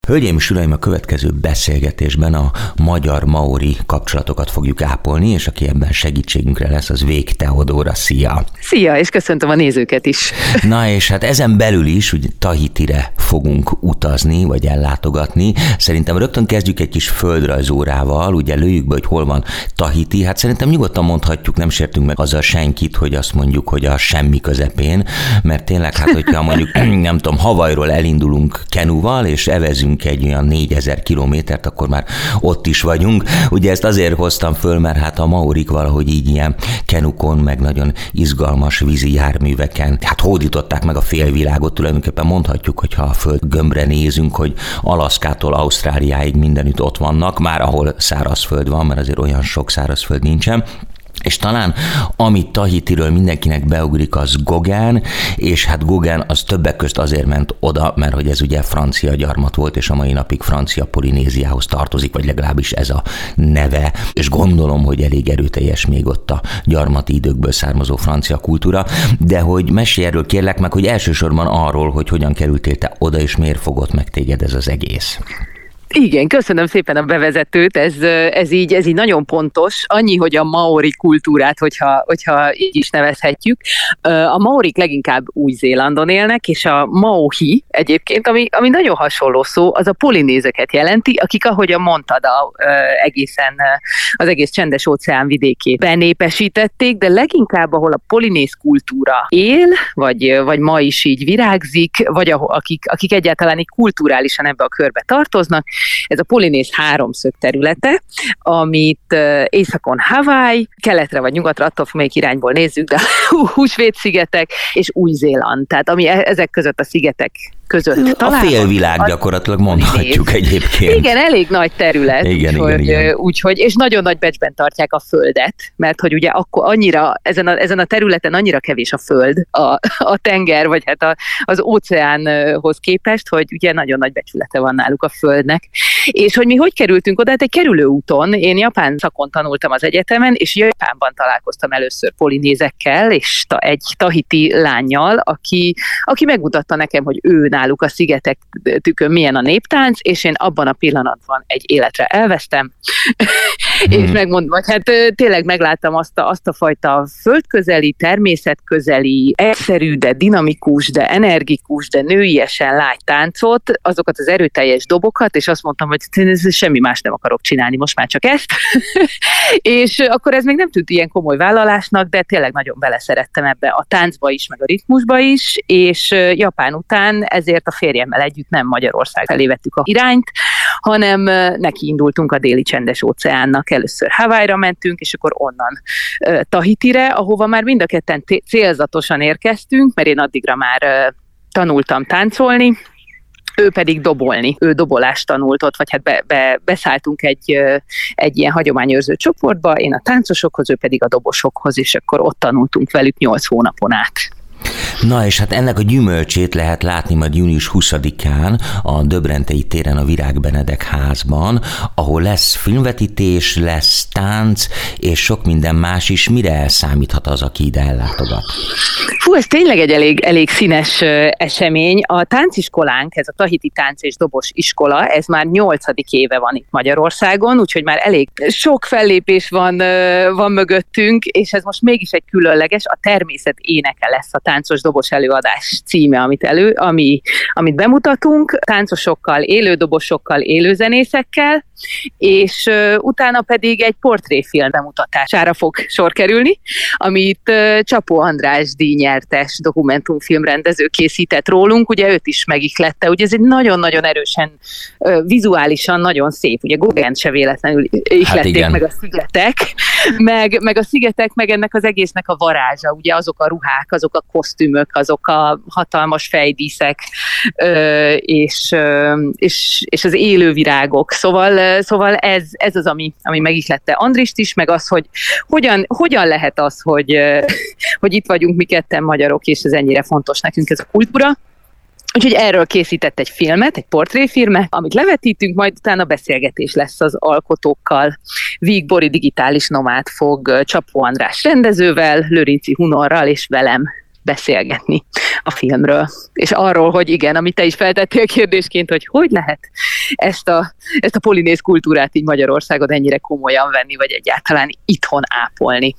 Hölgyeim és uraim, a következő beszélgetésben a magyar-maori kapcsolatokat fogjuk ápolni, és aki ebben segítségünkre lesz, az Vég Teodóra. Szia! Szia, és köszöntöm a nézőket is! Na és hát ezen belül is ugye Tahitire fogunk utazni, vagy ellátogatni. Szerintem rögtön kezdjük egy kis földrajzórával, ugye lőjük be, hogy hol van Tahiti. Hát szerintem nyugodtan mondhatjuk, nem sértünk meg azzal senkit, hogy azt mondjuk, hogy a semmi közepén, mert tényleg hát, hogyha mondjuk nem tudom, Hawaiiról elindulunk kenuval, és evezünk egy olyan 4000 kilométert, akkor már ott is vagyunk. Ugye ezt azért hoztam föl, mert hát a maorik valahogy így ilyen kenukon, meg nagyon izgalmas vízi járműveken, hát hódították meg a félvilágot, tulajdonképpen mondhatjuk, hogyha a föld gömbre nézünk, hogy Alaszkától Ausztráliáig mindenütt ott vannak, már ahol szárazföld van, mert azért olyan sok szárazföld nincsen. És talán amit Tahitiről mindenkinek beugrik, az Gauguin, és hát Gauguin az többek közt azért ment oda, mert hogy ez ugye francia gyarmat volt, és a mai napig francia Polinéziához tartozik, vagy legalábbis ez a neve, és gondolom, hogy elég erőteljes még ott a gyarmati időkből származó francia kultúra, de hogy mesélj erről kérlek meg, hogy elsősorban arról, hogy hogyan kerültél te oda, és miért fogott meg téged ez az egész. Igen, köszönöm szépen a bevezetőt, ez így nagyon pontos, annyi, hogy a maori kultúrát, hogyha így is nevezhetjük. A maorik leginkább Új-Zélandon élnek, és a maohi egyébként, ami nagyon hasonló szó, az a polinézeket jelenti, akik, ahogyan mondtad, az egész csendes óceán vidékét benépesítették, de leginkább, ahol a polinéz kultúra él, vagy ma is így virágzik, vagy akik egyáltalán így kulturálisan ebbe a körbe tartoznak, ez a polinéz háromszög területe, amit északon Hawaii, keletre vagy nyugatra, attól melyik irányból nézzük, de Húsvét-szigetek és Új-Zéland, tehát ami ezek között a szigetek között található. A félvilág gyakorlatilag mondhatjuk egyébként. Igen, elég nagy terület, igen. úgyhogy, és nagyon nagy becsben tartják a földet, mert hogy ugye akkor annyira, ezen a területen annyira kevés a föld, a tenger, vagy hát az óceánhoz képest, hogy ugye nagyon nagy becsülete van náluk a földnek. És hogy mi hogy kerültünk oda? Hát egy kerülőúton, én japán szakon tanultam az egyetemen, és Japánban találkoztam először polinézekkel, és egy tahiti lánnyal, aki megmutatta nekem, hogy ő náluk a szigetek tükön milyen a néptánc, és én abban a pillanatban egy életre elvesztem, és megmondom, hogy hát tényleg megláttam azt a fajta földközeli, természetközeli, egyszerű, de dinamikus, de energikus, de nőiesen lágy táncot, azokat az erőteljes dobokat, és azt mondtam, hogy semmi más nem akarok csinálni, most már csak ezt. És akkor ez még nem tűnt ilyen komoly vállalásnak, de tényleg nagyon beleszerettem ebbe a táncba is, meg a ritmusba is, és Japán után ezért a férjemmel együtt nem Magyarország felé vettük a irányt, hanem neki indultunk a déli csendes óceánnak. Először Hawaii-ra mentünk, és akkor onnan Tahitire, ahova már mind a ketten célzatosan érkeztünk, mert én addigra már tanultam táncolni, ő pedig dobolni. Ő dobolást tanult ott, vagy hát beszálltunk egy ilyen hagyományőrző csoportba, én a táncosokhoz, ő pedig a dobosokhoz, és akkor ott tanultunk velük 8 hónapon át. Na és hát ennek a gyümölcsét lehet látni majd június 20-án a Döbrentei téren a Virág Benedek házban, ahol lesz filmvetítés, lesz tánc, és sok minden más is. Mire elszámíthat az, aki ide ellátogat? Fú, ez tényleg egy elég színes esemény. A tánciskolánk, ez a Tahiti Tánc és Dobos Iskola, ez már 8. éve van itt Magyarországon, úgyhogy már elég sok fellépés van mögöttünk, és ez most mégis egy különleges, a természet éneke lesz a táncos dobos előadás címe, amit bemutatunk, táncosokkal, élő dobosokkal, élő zenészekkel, és utána pedig egy portréfilm bemutatására fog sor kerülni, amit Csapó András díjnyertes dokumentumfilmrendező készített rólunk, ugye őt is megihlette, ugye ez egy nagyon-nagyon erősen, vizuálisan nagyon szép, ugye Gauguint se véletlenül ihlették meg a szigetek, meg a szigetek, meg ennek az egésznek a varázsa, ugye azok a ruhák, azok a kosztümök, azok a hatalmas fejdíszek, és az élővirágok, szóval ez az, ami megihlette Andrist is, meg az, hogy hogyan lehet az, hogy itt vagyunk mi ketten magyarok, és ez ennyire fontos nekünk ez a kultúra. Úgyhogy erről készített egy filmet, egy portréfilmet, amit levetítünk, majd utána beszélgetés lesz az alkotókkal. Víg Bori digitális nomád fog Csapó András rendezővel, Lőrinci Hunorral és velem beszélgetni a filmről. És arról, hogy igen, amit te is feltettél kérdésként, hogy lehet ezt a polinéz kultúrát így Magyarországon ennyire komolyan venni, vagy egyáltalán itthon ápolni.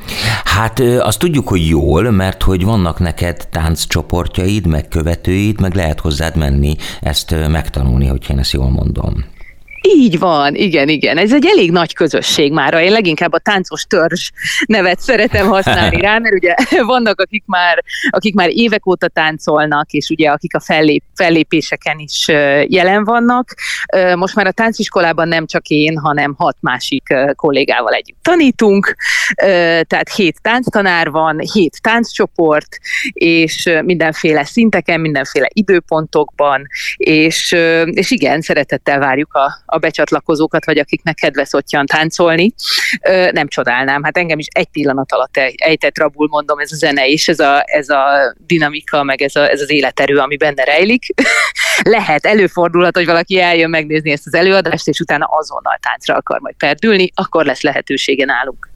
Hát azt tudjuk, hogy jól, mert hogy vannak neked tánccsoportjaid, meg követőid, meg lehet hozzád menni ezt megtanulni, hogyha én ezt jól mondom. Így van, igen. Ez egy elég nagy közösség mára. Én leginkább a táncos törzs nevet szeretem használni rá, mert ugye vannak, akik már évek óta táncolnak, és ugye akik a fellépéseken is jelen vannak. Most már a tánciskolában nem csak én, hanem 6 másik kollégával együtt tanítunk, tehát 7 tánctanár van, 7 tánccsoport, és mindenféle szinteken, mindenféle időpontokban, és igen, szeretettel várjuk a becsatlakozókat, vagy akiknek kedves ottyan táncolni. Nem csodálnám, hát engem is egy pillanat alatt ejtett rabul, mondom, ez a zene és ez a dinamika, meg ez az életerő, ami benne rejlik. Előfordulhat, hogy valaki eljön megnézni ezt az előadást, és utána azonnal táncra akar majd perdülni, akkor lesz lehetősége nálunk.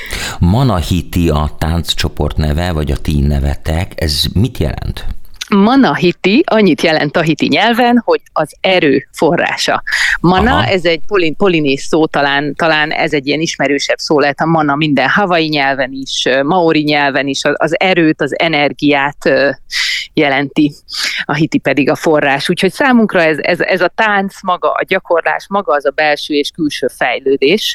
Manahiti a tánccsoport neve, vagy a ti nevetek, ez mit jelent? Manahiti annyit jelent tahiti nyelven, hogy az erő forrása. Mana, aha, ez egy polinéz szó, talán ez egy ilyen ismerősebb szó lehet, a mana minden havai nyelven is, maori nyelven is, az erőt, az energiát jelenti, a hiti pedig a forrás. Úgyhogy számunkra ez a tánc, maga a gyakorlás, maga az a belső és külső fejlődés,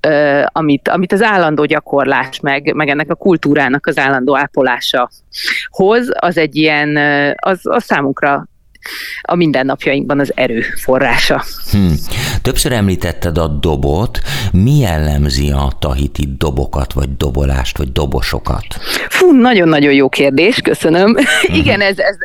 amit az állandó gyakorlás, meg ennek a kultúrának az állandó ápolása hoz, az egy ilyen, az számunkra a mindennapjainkban az erő forrása. Többször említetted a dobot. Mi jellemzi a tahiti dobokat, vagy dobolást, vagy dobosokat? Nagyon-nagyon jó kérdés, köszönöm. Igen,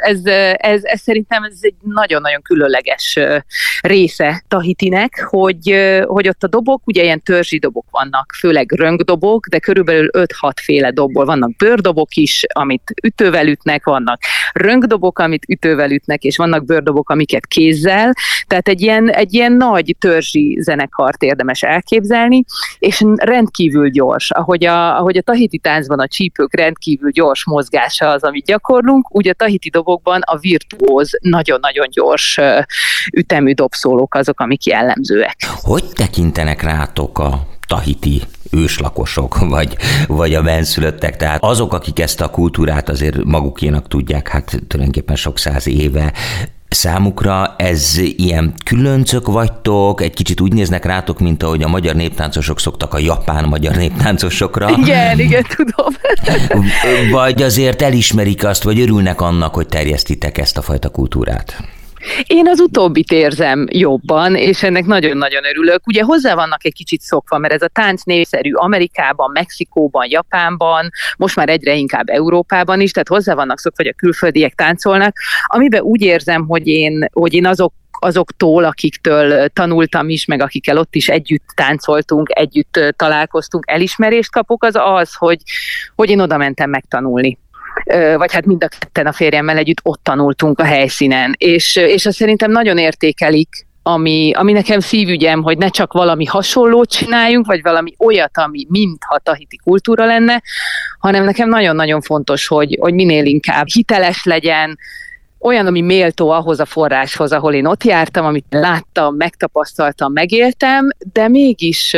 ez szerintem ez egy nagyon-nagyon különleges része Tahitinek, hogy ott a dobok, ugye ilyen törzsi dobok vannak, főleg röngdobok, de körülbelül 5-6 féle dobból vannak bőrdobok is, amit ütővel ütnek, vannak röngdobok, amit ütővel ütnek, és vannak bőrdobok, amiket kézzel, tehát egy ilyen nagy törzsi zenekart érdemes elképzelni, és rendkívül gyors. Ahogy a tahiti táncban a csípők rendkívül gyors mozgása az, amit gyakorlunk, úgy a tahiti dobokban a virtuóz, nagyon-nagyon gyors ütemű dobszólók azok, amik jellemzőek. Hogy tekintenek rátok a tahiti őslakosok, vagy a benszülöttek, tehát azok, akik ezt a kultúrát azért magukénak tudják, hát tulajdonképpen sok száz éve, számukra ez ilyen különcök vagytok, egy kicsit úgy néznek rátok, mint ahogy a magyar néptáncosok szoktak a japán magyar néptáncosokra. Igen, tudom. Vagy azért elismerik azt, vagy örülnek annak, hogy terjesztitek ezt a fajta kultúrát? Én az utóbbit érzem jobban, és ennek nagyon-nagyon örülök. Ugye hozzá vannak egy kicsit szokva, mert ez a tánc népszerű Amerikában, Mexikóban, Japánban, most már egyre inkább Európában is, tehát hozzá vannak szokva, hogy a külföldiek táncolnak, amiben úgy érzem, hogy én azoktól, akiktől tanultam is, meg akikkel ott is együtt táncoltunk, együtt találkoztunk, elismerést kapok, az, hogy én oda mentem megtanulni. Vagy hát mind a ketten a férjemmel együtt ott tanultunk a helyszínen, és azt szerintem nagyon értékelik, ami nekem szívügyem, hogy ne csak valami hasonlót csináljunk, vagy valami olyat, ami mintha tahiti kultúra lenne, hanem nekem nagyon-nagyon fontos, hogy minél inkább hiteles legyen, olyan, ami méltó ahhoz a forráshoz, ahol én ott jártam, amit láttam, megtapasztaltam, megéltem, de mégis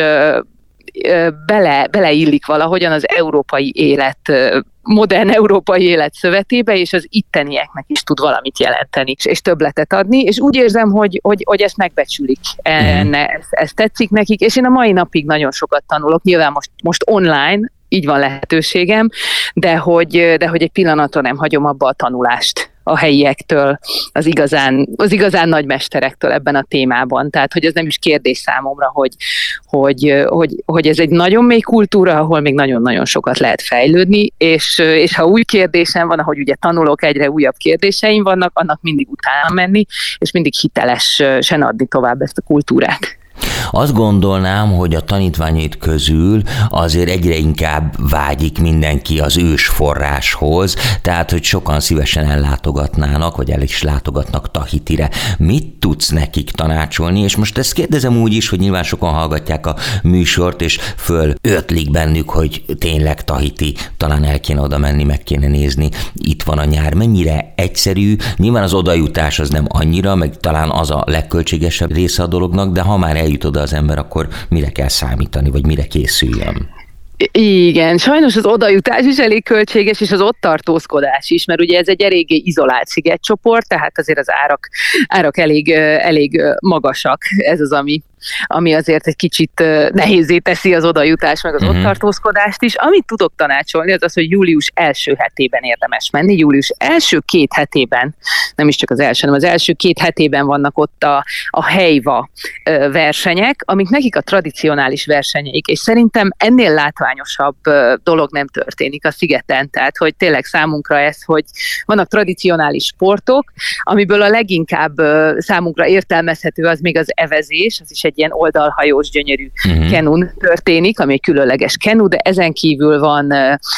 beleillik valahogyan az európai élet, modern európai élet szövetébe, és az ittenieknek is tud valamit jelenteni, és többletet adni, és úgy érzem, hogy ezt megbecsülik, ez tetszik nekik, és én a mai napig nagyon sokat tanulok, nyilván most online, így van lehetőségem, de hogy egy pillanatra nem hagyom abba a tanulást a helyiektől, az igazán nagy mesterektől ebben a témában. Tehát, hogy ez nem is kérdés számomra, hogy ez egy nagyon mély kultúra, ahol még nagyon-nagyon sokat lehet fejlődni, és ha új kérdésem van, ahogy ugye tanulok, egyre újabb kérdéseim vannak, annak mindig utána menni, és mindig hitelesen adni tovább ezt a kultúrát. Azt gondolnám, hogy a tanítványait közül azért egyre inkább vágyik mindenki az ős forráshoz, tehát hogy sokan szívesen ellátogatnának, vagy el is látogatnak Tahitire. Mit tudsz nekik tanácsolni? És most ezt kérdezem úgy is, hogy nyilván sokan hallgatják a műsort, és fölötlik bennük, hogy tényleg Tahiti, talán el kéne oda menni, meg kéne nézni, itt van a nyár. Mennyire egyszerű? Nyilván az odajutás az nem annyira, meg talán az a legköltségesebb része a dolognak, de ha már eljut oda az ember, akkor mire kell számítani, vagy mire készüljön? Igen, sajnos az odajutás is elég költséges, és az ott tartózkodás is, mert ugye ez egy eléggé izolált szigetcsoport, tehát azért az árak elég magasak, ez az, ami azért egy kicsit nehézzé teszi az odajutás, meg az ott tartózkodást is. Amit tudok tanácsolni, az az, hogy július első hetében érdemes menni. Július első 2 hetében, nem is csak az első, hanem az első 2 hetében vannak ott a helyva versenyek, amik nekik a tradicionális versenyeik, és szerintem ennél látványosabb dolog nem történik a szigeten. Tehát, hogy tényleg számunkra ez, hogy vannak tradicionális sportok, amiből a leginkább számunkra értelmezhető az még az evezés, az is egy ilyen oldalhajós, gyönyörű kenun történik, ami egy különleges kenu, de ezen kívül van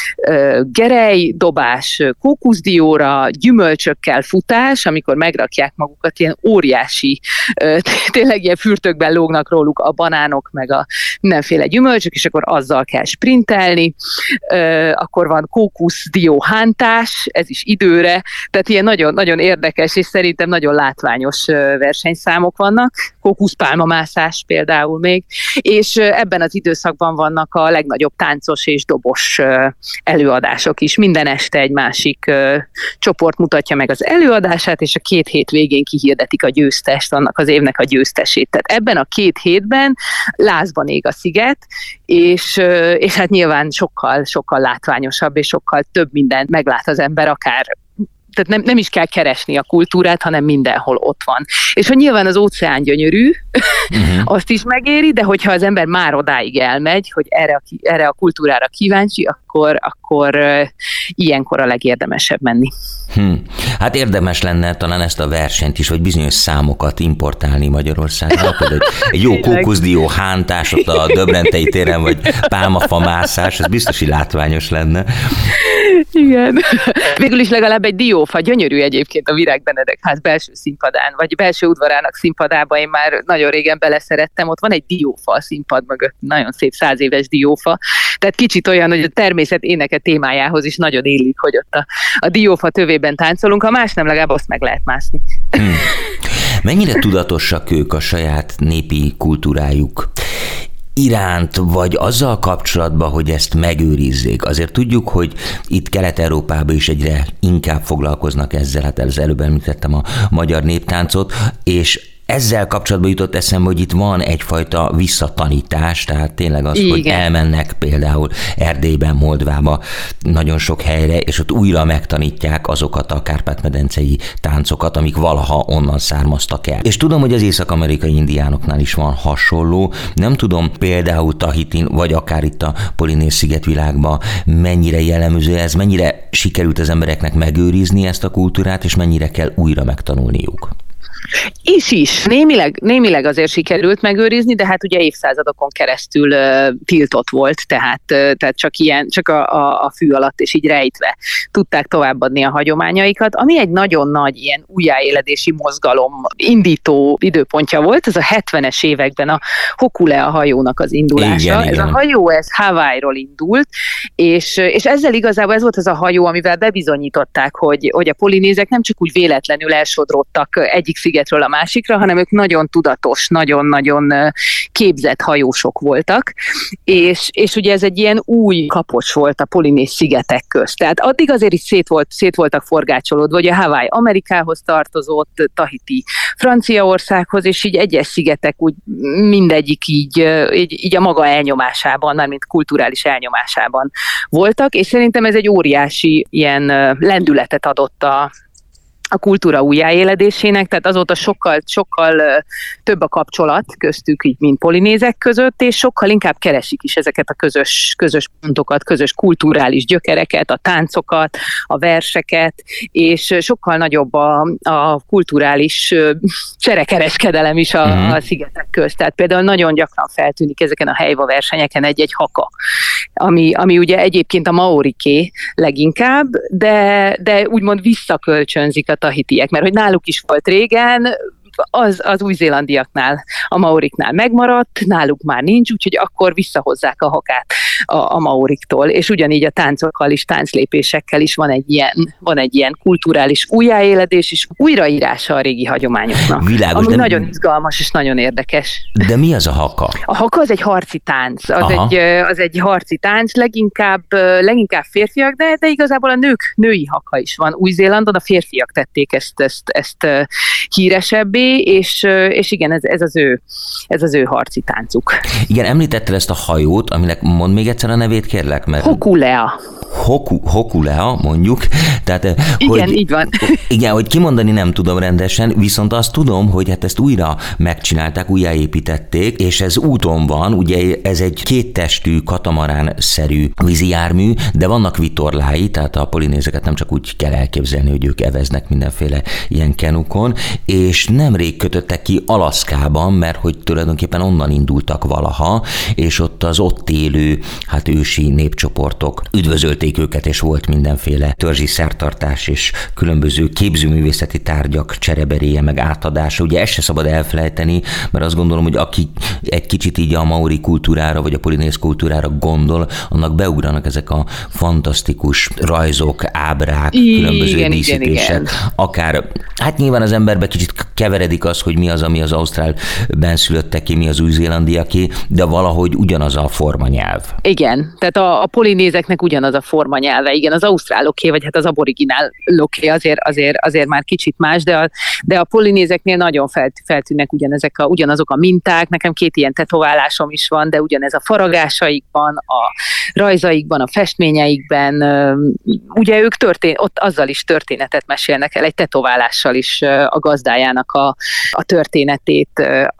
gerejdobás kókuszdióra, gyümölcsökkel futás, amikor megrakják magukat, ilyen óriási, tényleg ilyen fürtökben lógnak róluk a banánok, meg a mindenféle gyümölcsök, és akkor azzal kell sprintelni. Akkor van kókuszdió hántás, ez is időre, tehát ilyen nagyon-nagyon érdekes, és szerintem nagyon látványos versenyszámok vannak. Kókuszpálmamászás például még, és ebben az időszakban vannak a legnagyobb táncos és dobos előadások is. Minden este egy másik csoport mutatja meg az előadását, és a 2 hét végén kihirdetik a győztest, annak az évnek a győztesét. Tehát ebben a 2 hétben lázban ég a sziget, és hát nyilván sokkal látványosabb, és sokkal több mindent meglát az ember, akár tehát nem is kell keresni a kultúrát, hanem mindenhol ott van. És hogy nyilván az óceán gyönyörű, azt is megéri, de hogyha az ember már odáig elmegy, hogy erre a kultúrára kíváncsi, akkor ilyenkor a legérdemesebb menni. Hát érdemes lenne talán ezt a versenyt is, vagy bizonyos számokat importálni Magyarországra. Egy jó kókuszdió hántás ott a Döbrentei téren, vagy pálmafamászás, ez biztos, hogy látványos lenne. Igen. Végül is legalább egy diófa, gyönyörű egyébként a Virág Benedek ház belső színpadán, vagy belső udvarának színpadába, én már nagyon régen beleszerettem, ott van egy diófa a színpad mögött, nagyon szép 100 éves diófa, tehát kicsit olyan, hogy a természet éneke témájához is nagyon illik, hogy ott a diófa tövében táncolunk, ha más nem, legalább azt meg lehet mászni. Mennyire tudatosak ők a saját népi kultúrájuk iránt, vagy azzal kapcsolatban, hogy ezt megőrizzék? Azért tudjuk, hogy itt Kelet-Európában is egyre inkább foglalkoznak ezzel, hát az előbb említettem a magyar néptáncot, és ezzel kapcsolatban jutott eszembe, hogy itt van egyfajta visszatanítás, tehát tényleg az, igen, hogy elmennek például Erdélyben, Moldvába, nagyon sok helyre, és ott újra megtanítják azokat a Kárpát-medencei táncokat, amik valaha onnan származtak el. És tudom, hogy az észak-amerikai indiánoknál is van hasonló, nem tudom például Tahitin, vagy akár itt a Polinéz szigetvilágban mennyire jellemző ez, mennyire sikerült az embereknek megőrizni ezt a kultúrát, és mennyire kell újra megtanulniuk. Is. Némileg azért sikerült megőrizni, de hát ugye évszázadokon keresztül tiltott volt, tehát csak a fű alatt és így rejtve tudták továbbadni a hagyományaikat, ami egy nagyon nagy ilyen újjáéledési mozgalom indító időpontja volt, ez a 70-es években a Hokulea hajónak az indulása. Igen. Ez a hajó, ez Hawaii-ról indult, és ezzel igazából ez volt az a hajó, amivel bebizonyították, hogy a polinézek nem csak úgy véletlenül elsodródtak egyik szigetről a másikra, hanem ők nagyon tudatos, nagyon-nagyon képzett hajósok voltak, és ugye ez egy ilyen új kapocs volt a polinéz szigetek közt. Tehát addig azért is szét voltak forgácsolódva, hogy a Hawaii Amerikához tartozott, Tahiti Franciaországhoz, és így egyes szigetek úgy mindegyik így a maga elnyomásában, mármint kulturális elnyomásában voltak, és szerintem ez egy óriási ilyen lendületet adott a kultúra újjáéledésének, tehát azóta sokkal több a kapcsolat köztük, így, mint polinézek között, és sokkal inkább keresik is ezeket a közös pontokat, közös kulturális gyökereket, a táncokat, a verseket, és sokkal nagyobb a kulturális cserekereskedelem is a szigetek közt. Tehát például nagyon gyakran feltűnik ezeken a helyva versenyeken egy haka, ami ugye egyébként a maoriké leginkább, de úgymond visszakölcsönzik a tahitiek, mert hogy náluk is volt régen, az új-zélandiaknál, a maoriknál megmaradt, náluk már nincs, úgyhogy akkor visszahozzák a hakát a maoriktól, és ugyanígy a táncokkal is, tánclépésekkel is van egy ilyen kulturális újjáéledés és újraírása a régi hagyományoknak. Világos, ami nagyon izgalmas és nagyon érdekes. De mi az a haka? A haka az egy harci tánc, az egy harci tánc, leginkább férfiak, de igazából a női haka is van. Új-Zélandon a férfiak tették ezt híresebbé, és igen, ez az ő harci táncuk. Igen, említetted ezt a hajót, aminek mondd még egyszer a nevét, kérlek, mert... Hokulea. Hokulea, mondjuk. Tehát, igen, hogy, így van. Igen, hogy kimondani nem tudom rendesen, viszont azt tudom, hogy hát ezt újra megcsinálták, újjáépítették, és ez úton van, ugye ez egy kéttestű katamarán-szerű vízijármű, de vannak vitorlái, tehát a polinézeket nem csak úgy kell elképzelni, hogy ők eveznek mindenféle ilyen kenukon, és nemrég kötöttek ki Alaszkában, mert hogy tulajdonképpen onnan indultak valaha, és ott élő, hát ősi népcsoportok üdvözölték őket, és volt mindenféle törzsi szertartás és különböző képzőművészeti tárgyak csereberéje, meg átadása. Ugye ezt se szabad elfelejteni, mert azt gondolom, hogy aki egy kicsit így a maori kultúrára, vagy a polinéz kultúrára gondol, annak beugranak ezek a fantasztikus rajzok, ábrák, különböző díszítések. Igen. Akár, hát nyilván az emberbe kicsit keveredik az, hogy mi az, ami az ausztrál benszülötteké, mi az új-zélándiaké, de valahogy ugyanaz a formanyelv. Igen, tehát a polinézeknek ugyanaz a formanyelve, igen, az ausztráloké, vagy hát az aborigináloké azért már kicsit más, de a polinézeknél nagyon feltűnnek ugyanazok a minták, nekem 2 ilyen tetoválásom is van, de ugyanez a faragásaikban, a rajzaikban, a festményeikben, ugye ők ott azzal is történetet mesélnek el, egy tetoválással is a gazdájának a történetét,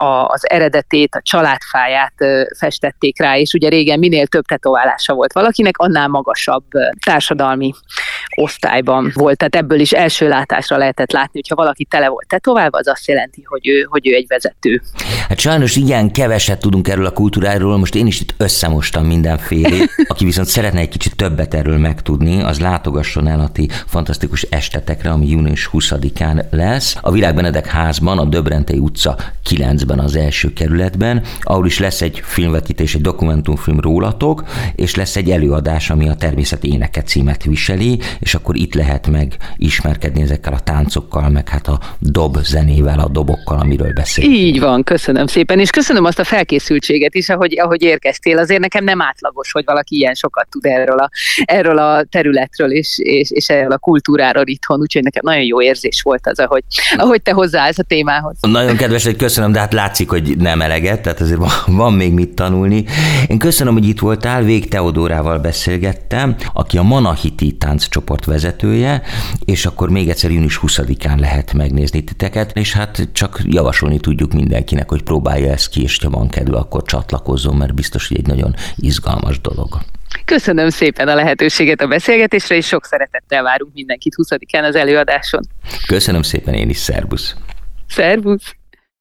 az eredetét, a családfáját festették rá, és ugye régen minél több tetoválása volt valakinek, annál magasabb társadalmi osztályban volt. Tehát ebből is első látásra lehetett látni, hogyha valaki tele volt tetoválva, az azt jelenti, hogy ő egy vezető. Hát sajnos igen, keveset tudunk erről a kultúráról, most én is itt összemostam mindenfélét. Aki viszont szeretne egy kicsit többet erről megtudni, az látogasson el a ti fantasztikus estetekre, ami június 20-án lesz. A Virág Benedek házban, a Döbrentei utca 9-ben, az első kerületben, ahol is lesz egy filmvetítés, egy dokumentumfilm rólatok, és lesz egy előadás, ami a Természet éneke címet viseli, és akkor itt lehet megismerkedni ezekkel a táncokkal, meg hát a dob zenével, a dobokkal, amiről beszélünk. Így van, köszönöm szépen, és köszönöm azt a felkészültséget is, ahogy érkeztél. Azért nekem nem átlagos, hogy valaki ilyen sokat tud erről a területről, és erről a kultúráról itthon, úgyhogy nekem nagyon jó érzés volt az, ahogy te hozzáállsz a témához. Nagyon kedves, hogy köszönöm, de hát látszik, hogy nem eleget, tehát azért van még mit tanulni. Én köszönöm, hogy itt voltál, Vég Teodórával beszélgettem, aki a Manahiti tánccsoport vezetője, és akkor még egyszer június 20-án lehet megnézni titeket, és hát csak javasolni tudjuk mindenkinek, hogy próbálja ezt ki, és ha van kedve, akkor csatlakozzon, mert biztos, hogy egy nagyon izgalmas dolog. Köszönöm szépen a lehetőséget a beszélgetésre, és sok szeretettel várunk mindenkit 20-án az előadáson. Köszönöm szépen én is, szervusz! Szervusz!